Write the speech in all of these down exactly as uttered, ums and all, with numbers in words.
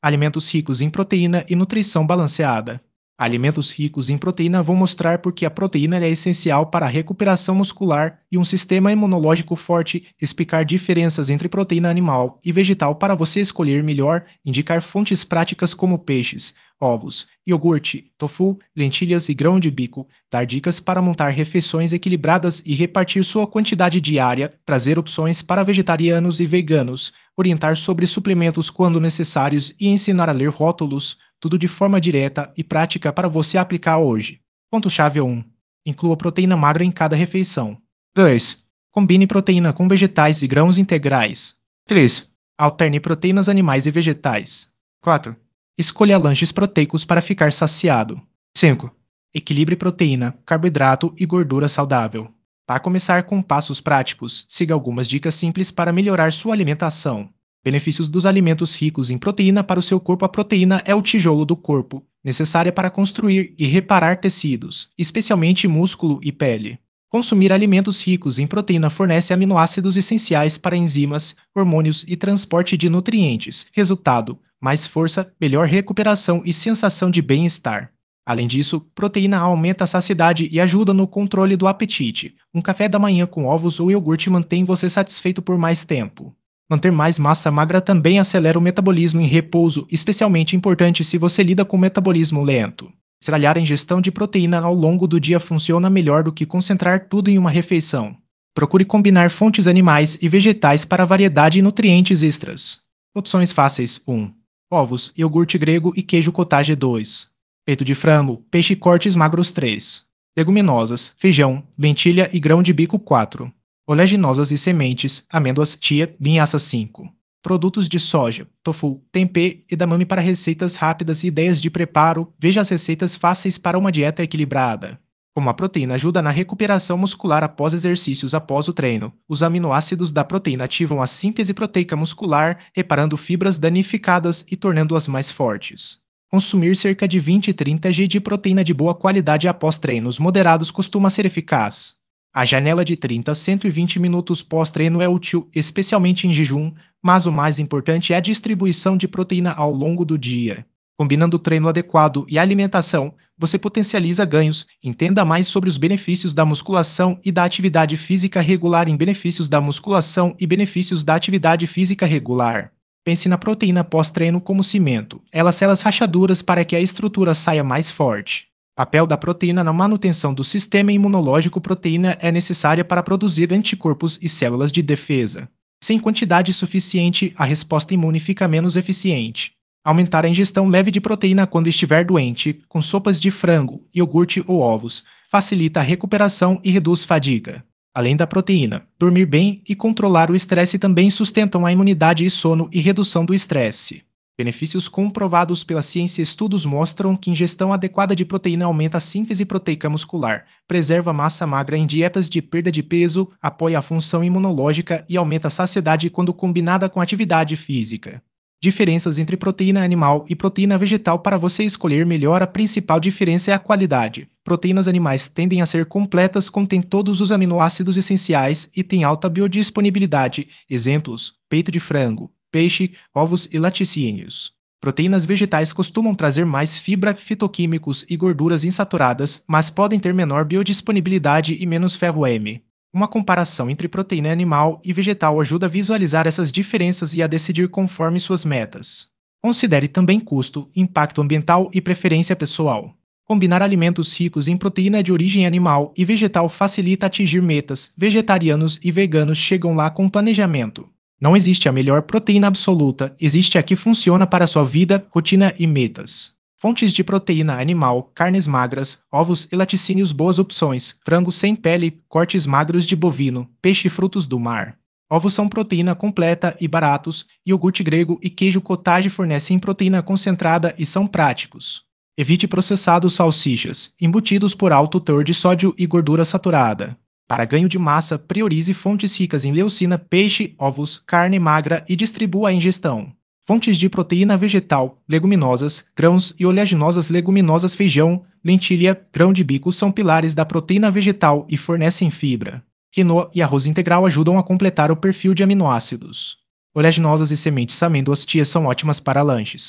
Alimentos ricos em proteína e nutrição balanceada. Alimentos ricos em proteína vão mostrar por que a proteína é essencial para a recuperação muscular e um sistema imunológico forte, explicar diferenças entre proteína animal e vegetal para você escolher melhor, indicar fontes práticas como peixes, ovos, iogurte, tofu, lentilhas e grão de bico, dar dicas para montar refeições equilibradas e repartir sua quantidade diária, trazer opções para vegetarianos e veganos, orientar sobre suplementos quando necessários e ensinar a ler rótulos, tudo de forma direta e prática para você aplicar hoje. Ponto-chave um. Inclua proteína magra em cada refeição. dois. Combine proteína com vegetais e grãos integrais. três. Alterne proteínas animais e vegetais. quatro. Escolha lanches proteicos para ficar saciado. cinco. Equilibre proteína, carboidrato e gordura saudável. Para começar com passos práticos, siga algumas dicas simples para melhorar sua alimentação. Benefícios dos alimentos ricos em proteína para o seu corpo. A proteína é o tijolo do corpo, necessária para construir e reparar tecidos, especialmente músculo e pele. Consumir alimentos ricos em proteína fornece aminoácidos essenciais para enzimas, hormônios e transporte de nutrientes. Resultado: mais força, melhor recuperação e sensação de bem-estar. Além disso, proteína aumenta a saciedade e ajuda no controle do apetite. Um café da manhã com ovos ou iogurte mantém você satisfeito por mais tempo. Manter mais massa magra também acelera o metabolismo em repouso, especialmente importante se você lida com metabolismo lento. Estralhar a ingestão de proteína ao longo do dia funciona melhor do que concentrar tudo em uma refeição. Procure combinar fontes animais e vegetais para variedade e nutrientes extras. Opções fáceis: um. Ovos, iogurte grego e queijo cottage. dois. Peito de frango, peixe cortes magros. três. Leguminosas, feijão, lentilha e grão de bico. quatro. Oleaginosas e sementes, amêndoas, chia, linhaça. cinco. Produtos de soja, tofu, tempê, edamame para receitas rápidas e ideias de preparo. Veja as receitas fáceis para uma dieta equilibrada. Como a proteína ajuda na recuperação muscular após exercícios após o treino, os aminoácidos da proteína ativam a síntese proteica muscular, reparando fibras danificadas e tornando-as mais fortes. Consumir cerca de vinte a trinta gramas de proteína de boa qualidade após treinos moderados costuma ser eficaz. A janela de trinta a cento e vinte minutos pós-treino é útil, especialmente em jejum, mas o mais importante é a distribuição de proteína ao longo do dia. Combinando o treino adequado e a alimentação, você potencializa ganhos. Entenda mais sobre os benefícios da musculação e da atividade física regular em benefícios da musculação e benefícios da atividade física regular. Pense na proteína pós-treino como cimento. Ela sela as rachaduras para que a estrutura saia mais forte. Papel da proteína na manutenção do sistema imunológico. Proteína é necessária para produzir anticorpos e células de defesa. Sem quantidade suficiente, a resposta imune fica menos eficiente. Aumentar a ingestão leve de proteína quando estiver doente, com sopas de frango, iogurte ou ovos, facilita a recuperação e reduz fadiga. Além da proteína, dormir bem e controlar o estresse também sustentam a imunidade e sono e redução do estresse. Benefícios comprovados pela ciência. Estudos mostram que ingestão adequada de proteína aumenta a síntese proteica muscular, preserva a massa magra em dietas de perda de peso, apoia a função imunológica e aumenta a saciedade quando combinada com atividade física. Diferenças entre proteína animal e proteína vegetal. Para você escolher melhor, a principal diferença é a qualidade. Proteínas animais tendem a ser completas, contêm todos os aminoácidos essenciais e têm alta biodisponibilidade. Exemplos: peito de frango, peixe, ovos e laticínios. Proteínas vegetais costumam trazer mais fibra, fitoquímicos e gorduras insaturadas, mas podem ter menor biodisponibilidade e menos ferro M. Uma comparação entre proteína animal e vegetal ajuda a visualizar essas diferenças e a decidir conforme suas metas. Considere também custo, impacto ambiental e preferência pessoal. Combinar alimentos ricos em proteína de origem animal e vegetal facilita atingir metas. Vegetarianos e veganos chegam lá com planejamento. Não existe a melhor proteína absoluta, existe a que funciona para sua vida, rotina e metas. Fontes de proteína animal, carnes magras, ovos e laticínios. Boas opções: frango sem pele, cortes magros de bovino, peixe e frutos do mar. Ovos são proteína completa e baratos, iogurte grego e queijo cottage fornecem proteína concentrada e são práticos. Evite processados, salsichas, embutidos por alto teor de sódio e gordura saturada. Para ganho de massa, priorize fontes ricas em leucina, peixe, ovos, carne magra e distribua a ingestão. Fontes de proteína vegetal, leguminosas, grãos e oleaginosas. Leguminosas, feijão, lentilha, grão de bico são pilares da proteína vegetal e fornecem fibra. Quinoa e arroz integral ajudam a completar o perfil de aminoácidos. Oleaginosas e sementes amêndoas, chia são ótimas para lanches.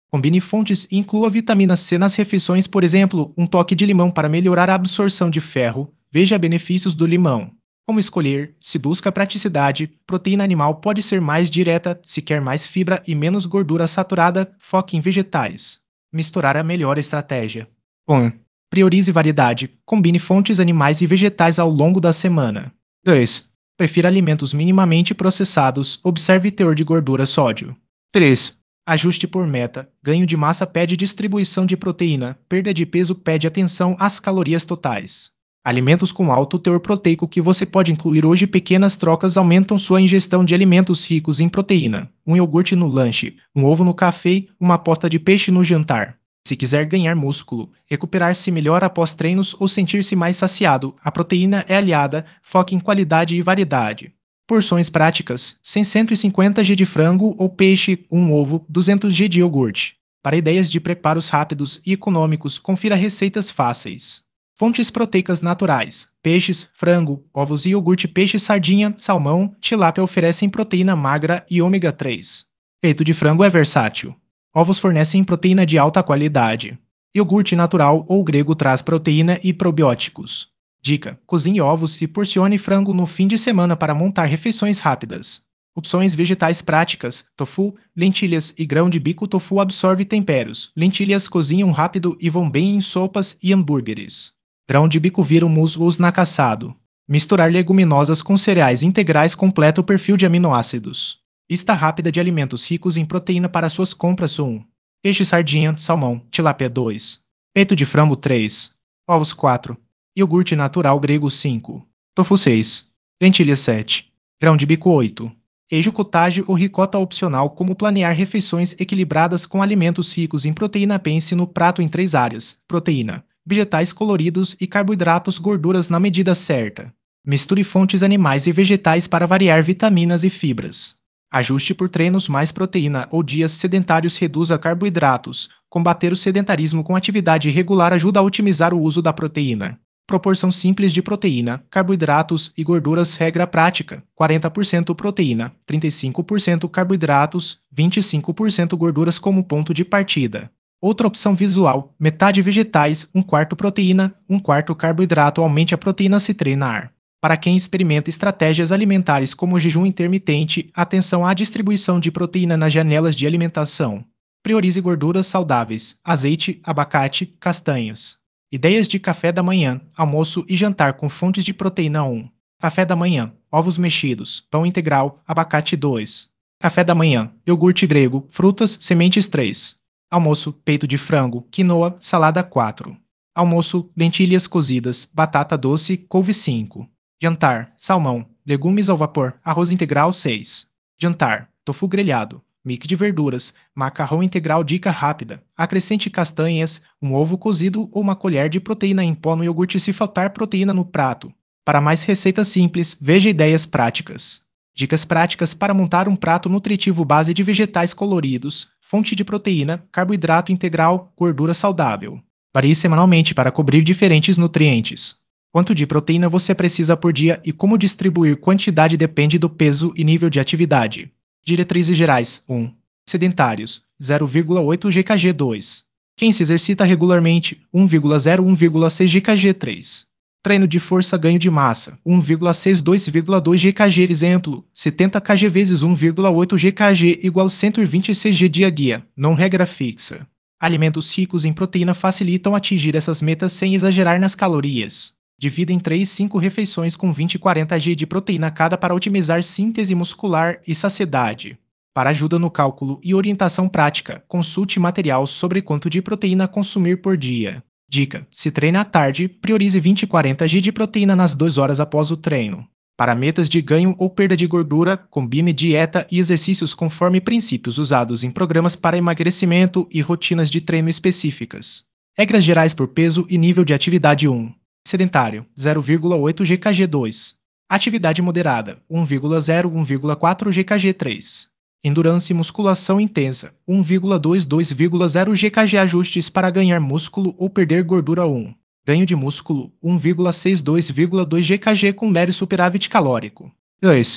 Combine fontes e inclua vitamina C nas refeições, por exemplo, um toque de limão para melhorar a absorção de ferro. Veja benefícios do limão. Como escolher? Se busca praticidade, proteína animal pode ser mais direta, se quer mais fibra e menos gordura saturada, foque em vegetais. Misturar a melhor estratégia. um. Priorize variedade. Combine fontes animais e vegetais ao longo da semana. dois. Prefira alimentos minimamente processados. Observe teor de gordura sódio. três. Ajuste por meta. Ganho de massa pede distribuição de proteína. Perda de peso pede atenção às calorias totais. Alimentos com alto teor proteico que você pode incluir hoje. Pequenas trocas aumentam sua ingestão de alimentos ricos em proteína. Um iogurte no lanche, um ovo no café, uma posta de peixe no jantar. Se quiser ganhar músculo, recuperar-se melhor após treinos ou sentir-se mais saciado, a proteína é aliada, foque em qualidade e variedade. Porções práticas, cento e cinquenta gramas de frango ou peixe, um ovo, duzentos gramas de iogurte. Para ideias de preparos rápidos e econômicos, confira receitas fáceis. Fontes proteicas naturais, peixes, frango, ovos e iogurte. Peixe, sardinha, salmão, tilápia oferecem proteína magra e ômega três. Peito de frango é versátil. Ovos fornecem proteína de alta qualidade. Iogurte natural ou grego traz proteína e probióticos. Dica: cozinhe ovos e porcione frango no fim de semana para montar refeições rápidas. Opções vegetais práticas: tofu, lentilhas e grão de bico. Tofu absorve temperos. Lentilhas cozinham rápido e vão bem em sopas e hambúrgueres. Grão de bico vira muslos na caçado. Misturar leguminosas com cereais integrais completa o perfil de aminoácidos. Lista rápida de alimentos ricos em proteína para suas compras. um. Peixe, sardinha, salmão, tilápia. dois. Peito de frango. três. Ovos. quatro. Iogurte natural grego. cinco. Tofu. seis. Lentilhas. sete. Grão de bico. oito. Queijo cottage ou ricota opcional. Como planear refeições equilibradas com alimentos ricos em proteína? Pense no prato em três áreas: proteína, vegetais coloridos e carboidratos. Gorduras na medida certa. Misture fontes animais e vegetais para variar vitaminas e fibras. Ajuste por treinos. Mais proteína ou dias sedentários. Reduza carboidratos. Combater o sedentarismo com atividade regular ajuda a otimizar o uso da proteína. Proporção simples de proteína, carboidratos e gorduras. Regra prática: quarenta por cento proteína, trinta e cinco por cento carboidratos, vinte e cinco por cento gorduras como ponto de partida. Outra opção visual: metade vegetais, um quarto proteína, um quarto carboidrato. Aumente a proteína se treinar. Para quem experimenta estratégias alimentares como jejum intermitente, atenção à distribuição de proteína nas janelas de alimentação. Priorize gorduras saudáveis: azeite, abacate, castanhas. Ideias de café da manhã, almoço e jantar com fontes de proteína. um. Café da manhã: ovos mexidos, pão integral, abacate. dois. Café da manhã: iogurte grego, frutas, sementes. três. Almoço: peito de frango, quinoa, salada. quatro. Almoço: lentilhas cozidas, batata doce, couve. cinco. Jantar: salmão, legumes ao vapor, arroz integral. seis. Jantar: tofu grelhado, mix de verduras, macarrão integral. Dica rápida: acrescente castanhas, um ovo cozido ou uma colher de proteína em pó no iogurte se faltar proteína no prato. Para mais receitas simples, veja ideias práticas. Dicas práticas para montar um prato nutritivo: base de vegetais coloridos, fonte de proteína, carboidrato integral, gordura saudável. Varie semanalmente para cobrir diferentes nutrientes. Quanto de proteína você precisa por dia e como distribuir quantidade depende do peso e nível de atividade. Diretrizes gerais: um. Sedentários: zero vírgula oito gkg. dois. Quem se exercita regularmente: um vírgula zero a um vírgula seis gkg. três. Treino de força, ganho de massa: um vírgula seis a dois vírgula dois gkg. Exemplo: setenta kg vezes um vírgula oito gkg igual cento e vinte e seis g dia a dia. Não regra fixa. Alimentos ricos em proteína facilitam atingir essas metas sem exagerar nas calorias. Divida em três a cinco refeições com vinte a quarenta gramas de proteína cada para otimizar síntese muscular e saciedade. Para ajuda no cálculo e orientação prática, consulte material sobre quanto de proteína consumir por dia. Dica: se treina à tarde, priorize vinte a quarenta gramas de proteína nas duas horas após o treino. Para metas de ganho ou perda de gordura, combine dieta e exercícios conforme princípios usados em programas para emagrecimento e rotinas de treino específicas. Regras gerais por peso e nível de atividade. um. Sedentário: zero vírgula oito gkg. dois. Atividade moderada: um vírgula zero a um vírgula quatro gkg. três. Endurance e musculação intensa: um vírgula dois a dois vírgula zero gkg. Ajustes para ganhar músculo ou perder gordura. um. Ganho de músculo: um vírgula seis a dois vírgula dois gkg com leve superávit calórico. dois.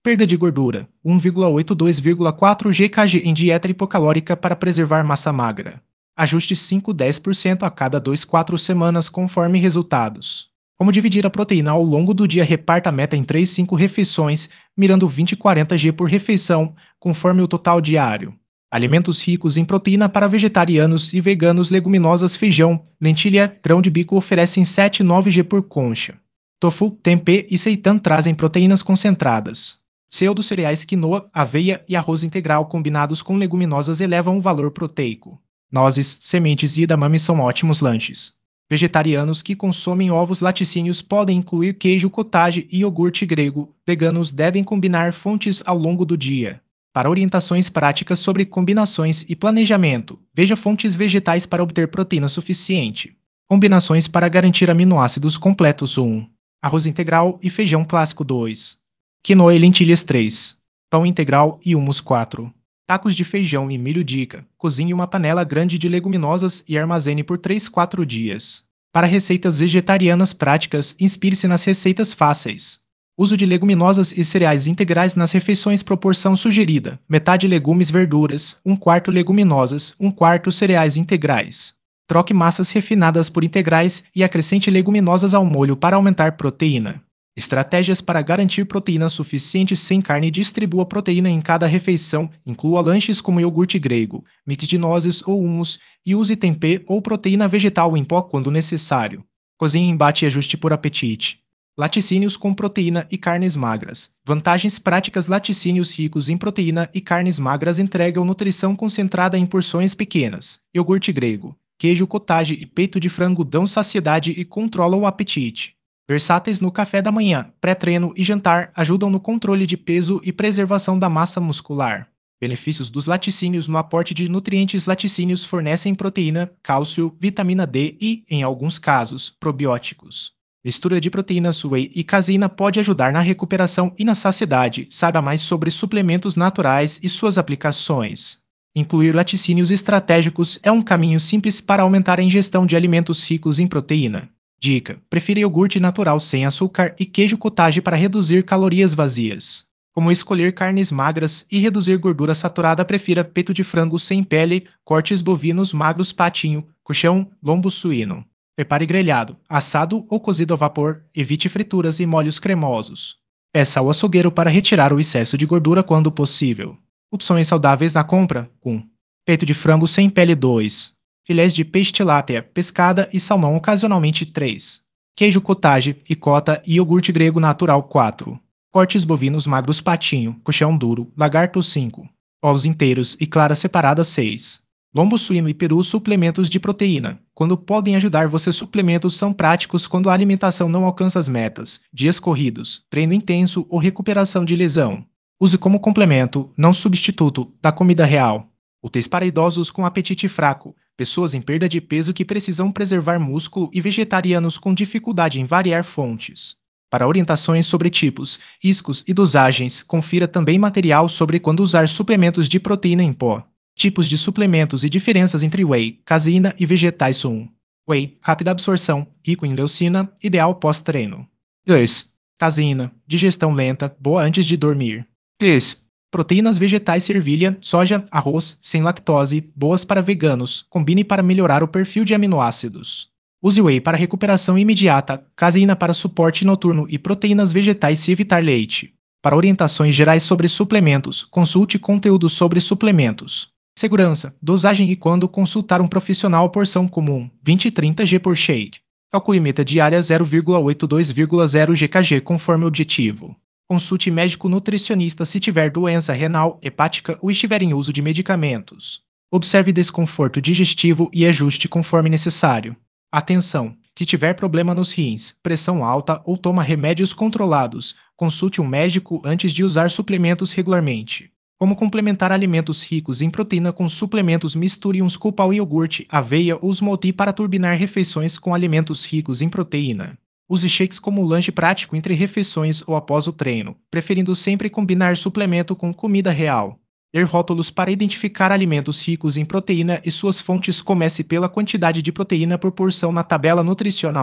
Perda de gordura, um vírgula oito a dois vírgula quatro gkg em dieta hipocalórica para preservar massa magra. Ajuste cinco a dez por cento a cada duas a quatro semanas conforme resultados. Como dividir a proteína ao longo do dia? Reparta a meta em três a cinco refeições, mirando vinte a quarenta gramas por refeição, conforme o total diário. Alimentos ricos em proteína para vegetarianos e veganos: leguminosas, feijão, lentilha, grão de bico oferecem sete a nove gramas por concha. Tofu, tempê e seitan trazem proteínas concentradas. Pseudo-cereais, quinoa, aveia e arroz integral combinados com leguminosas elevam o valor proteico. Nozes, sementes e edamame são ótimos lanches. Vegetarianos que consomem ovos laticínios podem incluir queijo cottage e iogurte grego. Veganos devem combinar fontes ao longo do dia. Para orientações práticas sobre combinações e planejamento, veja fontes vegetais para obter proteína suficiente. Combinações para garantir aminoácidos completos: um. Arroz integral e feijão clássico: dois. Quinoa e lentilhas: três. Pão integral e hummus: quatro. Tacos de feijão e milho. Dica: cozinhe uma panela grande de leguminosas e armazene por três a quatro dias. Para receitas vegetarianas práticas, inspire-se nas receitas fáceis. Uso de leguminosas e cereais integrais nas refeições. Proporção sugerida: metade legumes verduras, um quarto leguminosas, um quarto cereais integrais. Troque massas refinadas por integrais e acrescente leguminosas ao molho para aumentar proteína. Estratégias para garantir proteína suficiente sem carne: distribua proteína em cada refeição, inclua lanches como iogurte grego, mix de nozes ou hummus e use tempê ou proteína vegetal em pó quando necessário. Cozinhe, embate e ajuste por apetite. Laticínios com proteína e carnes magras. Vantagens práticas: laticínios ricos em proteína e carnes magras entregam nutrição concentrada em porções pequenas. Iogurte grego, queijo cottage e peito de frango dão saciedade e controlam o apetite. Versáteis no café da manhã, pré-treino e jantar, ajudam no controle de peso e preservação da massa muscular. Benefícios dos laticínios no aporte de nutrientes: laticínios fornecem proteína, cálcio, vitamina D e, em alguns casos, probióticos. Mistura de proteínas whey e caseína pode ajudar na recuperação e na saciedade. Saiba mais sobre suplementos naturais e suas aplicações. Incluir laticínios estratégicos é um caminho simples para aumentar a ingestão de alimentos ricos em proteína. Dica: prefira iogurte natural sem açúcar e queijo cottage para reduzir calorias vazias. Como escolher carnes magras e reduzir gordura saturada? Prefira peito de frango sem pele, cortes bovinos magros, patinho, coxão, lombo suíno. Prepare grelhado, assado ou cozido a vapor, evite frituras e molhos cremosos. Peça ao açougueiro para retirar o excesso de gordura quando possível. Opções saudáveis na compra: um. Peito de frango sem pele. dois. Filés de peixe tilápia, pescada e salmão ocasionalmente. três. Queijo cottage, ricota e iogurte grego natural. quatro. Cortes bovinos magros, patinho, coxão duro, lagarto. cinco. Ovos inteiros e claras separadas. seis. Lombo suíno e peru, suplementos de proteína. Quando podem ajudar você? Suplementos são práticos quando a alimentação não alcança as metas, dias corridos, treino intenso ou recuperação de lesão. Use como complemento, não substituto, da comida real. Úteis para idosos com apetite fraco, pessoas em perda de peso que precisam preservar músculo e vegetarianos com dificuldade em variar fontes. Para orientações sobre tipos, riscos e dosagens, confira também material sobre quando usar suplementos de proteína em pó. Tipos de suplementos e diferenças entre whey, caseína e vegetais. um. Whey, rápida absorção, rico em leucina, ideal pós-treino. dois. Caseína, digestão lenta, boa antes de dormir. três. Proteínas vegetais: ervilha, soja, arroz, sem lactose, boas para veganos, combine para melhorar o perfil de aminoácidos. Use whey para recuperação imediata, caseína para suporte noturno e proteínas vegetais se evitar leite. Para orientações gerais sobre suplementos, consulte conteúdo sobre suplementos. Segurança, dosagem e quando consultar um profissional. Porção comum, vinte a trinta gramas por shake. Calcule meta diária: zero vírgula oito a dois vírgula zero gkg conforme o objetivo. Consulte médico nutricionista se tiver doença renal, hepática ou estiver em uso de medicamentos. Observe desconforto digestivo e ajuste conforme necessário. Atenção! Se tiver problema nos rins, pressão alta ou toma remédios controlados, consulte um médico antes de usar suplementos regularmente. Como complementar alimentos ricos em proteína com suplementos? Misture um scoop ao iogurte, aveia ou smoothie para turbinar refeições com alimentos ricos em proteína. Use shakes como lanche prático entre refeições ou após o treino, preferindo sempre combinar suplemento com comida real. Ler rótulos para identificar alimentos ricos em proteína e suas fontes. Comece pela quantidade de proteína por porção na tabela nutricional.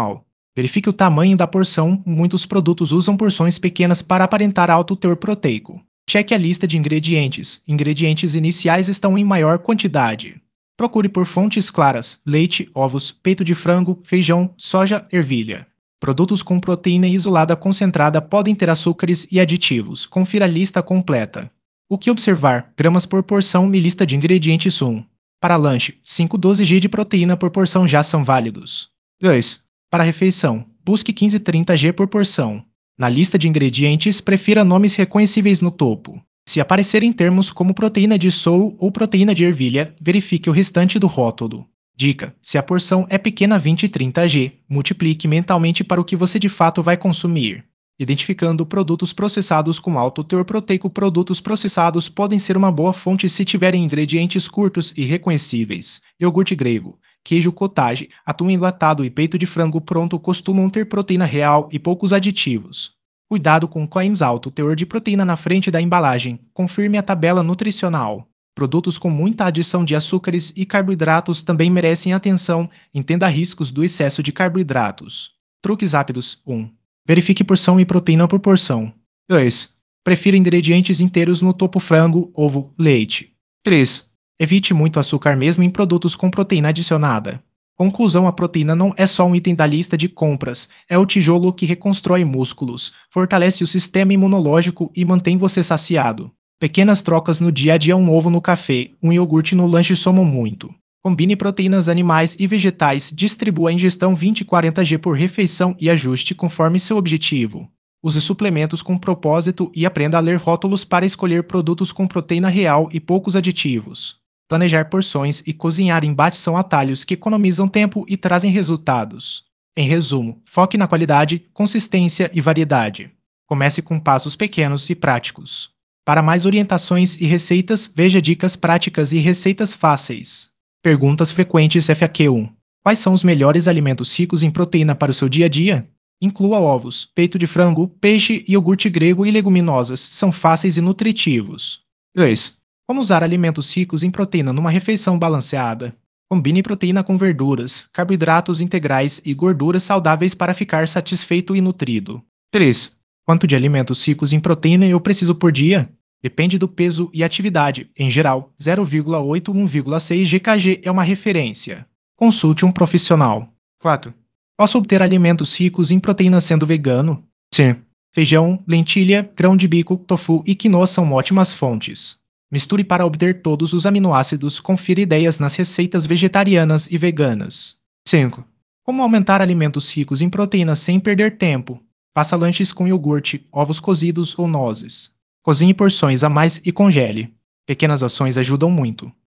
Verifique o tamanho da porção, muitos produtos usam porções pequenas para aparentar alto teor proteico. Cheque a lista de ingredientes. Ingredientes iniciais estão em maior quantidade. Procure por fontes claras: leite, ovos, peito de frango, feijão, soja, ervilha. Produtos com proteína isolada concentrada podem ter açúcares e aditivos. Confira a lista completa. O que observar? Gramas por porção e lista de ingredientes um. Para lanche, cinco a doze gramas de proteína por porção já são válidos. dois. Para refeição, busque quinze a trinta gramas por porção. Na lista de ingredientes, prefira nomes reconhecíveis no topo. Se aparecerem termos como proteína de soro ou proteína de ervilha, verifique o restante do rótulo. Dica: se a porção é pequena vinte a trinta gramas, multiplique mentalmente para o que você de fato vai consumir. Identificando produtos processados com alto teor proteico. Produtos processados podem ser uma boa fonte se tiverem ingredientes curtos e reconhecíveis. Iogurte grego, queijo cottage, atum enlatado e peito de frango pronto costumam ter proteína real e poucos aditivos. Cuidado com claims alto teor de proteína na frente da embalagem. Confirme a tabela nutricional. Produtos com muita adição de açúcares e carboidratos também merecem atenção. Entenda riscos do excesso de carboidratos. Truques rápidos. um. Verifique porção e proteína por porção. dois. Prefira ingredientes inteiros no topo: frango, ovo, leite. três. Evite muito açúcar mesmo em produtos com proteína adicionada. Conclusão: a proteína não é só um item da lista de compras, é o tijolo que reconstrói músculos, fortalece o sistema imunológico e mantém você saciado. Pequenas trocas no dia a dia: um ovo no café, um iogurte no lanche somam muito. Combine proteínas animais e vegetais, distribua a ingestão vinte a quarenta gramas por refeição e ajuste conforme seu objetivo. Use suplementos com propósito e aprenda a ler rótulos para escolher produtos com proteína real e poucos aditivos. Planejar porções e cozinhar embates são atalhos que economizam tempo e trazem resultados. Em resumo, foque na qualidade, consistência e variedade. Comece com passos pequenos e práticos. Para mais orientações e receitas, veja dicas práticas e receitas fáceis. Perguntas frequentes F A Q um. Quais são os melhores alimentos ricos em proteína para o seu dia a dia? Inclua ovos, peito de frango, peixe, iogurte grego e leguminosas. São fáceis e nutritivos. dois. Como usar alimentos ricos em proteína numa refeição balanceada? Combine proteína com verduras, carboidratos integrais e gorduras saudáveis para ficar satisfeito e nutrido. três. Quanto de alimentos ricos em proteína eu preciso por dia? Depende do peso e atividade. Em geral, zero vírgula oito a um vírgula seis gramas é uma referência. Consulte um profissional. quatro. Posso obter alimentos ricos em proteína sendo vegano? Sim. Feijão, lentilha, grão de bico, tofu e quinoa são ótimas fontes. Misture para obter todos os aminoácidos. Confira ideias nas receitas vegetarianas e veganas. cinco. Como aumentar alimentos ricos em proteína sem perder tempo? Faça lanches com iogurte, ovos cozidos ou nozes. Cozinhe porções a mais e congele. Pequenas ações ajudam muito.